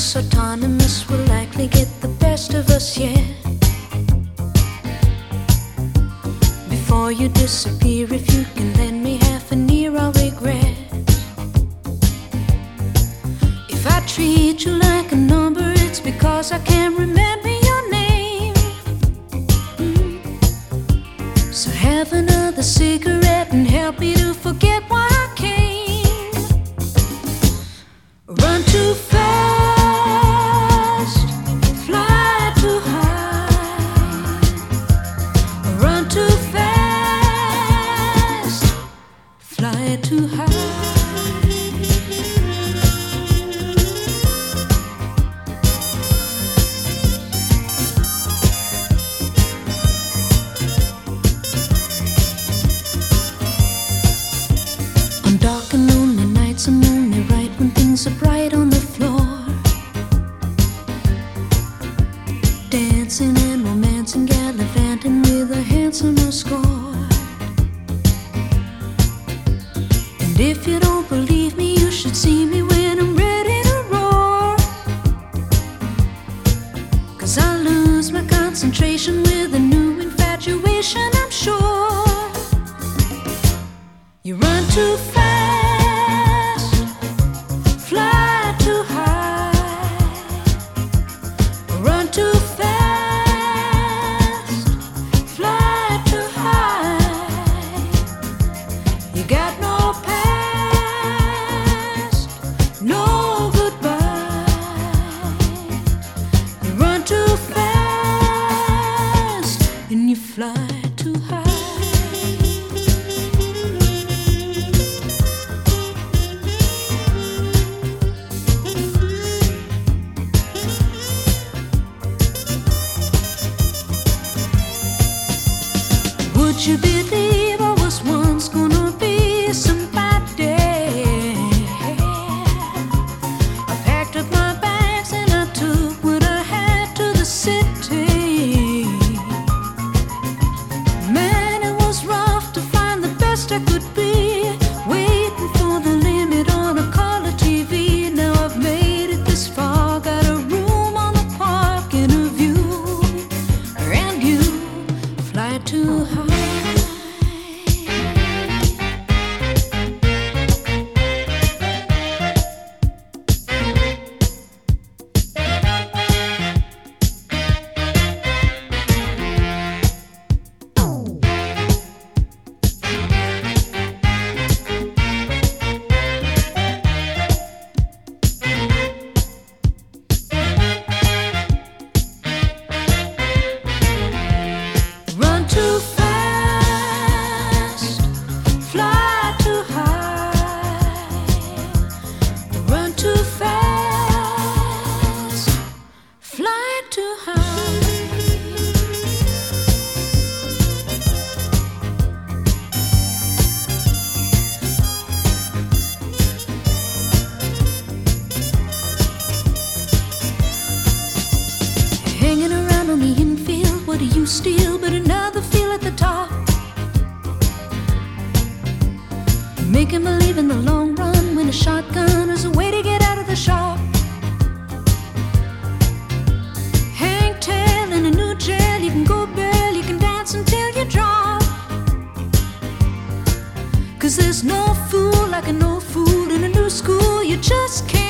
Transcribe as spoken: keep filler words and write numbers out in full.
us autonomous will likely get the best of us yet. Before you disappear, if you can lend me half an ear, I'll regret. If I treat you like a number, it's because I can't remember your name. Mm. So have another cigarette and help me to forget why I came. Run too fast, fly too high. Run too fast, fly too high. On dark and lonely nights, I'm only right when things are bright on the floor. Dancing and romancing, gallivanting with a handsomer score. And if you don't believe me, you should see me when I'm ready to roar. 'Cause I lose my concentration with a new infatuation, I'm sure. You run too fast, fly too high. Run too fast, fly too high. You got no past, no goodbye. You run too fast and you fly too high. Would you believe I was once gonna be somebody? I packed up my bags and I took what I had to the city. Man, it was rough to find the best I could be, waiting for the limit on a color T V. Now I've made it this far, got a room on the park and a view, and you fly too high. Run too fast, fly too high. Run too fast, fly too high. Hanging around on the infield, what do you steal but another feel at the top? Making believe in the long run when a shotgun is a way to get out of the shop. Hang tail in a new jail, you can go bail, you can dance until you drop. 'Cause there's no fool like a no fool in a new school, you just can't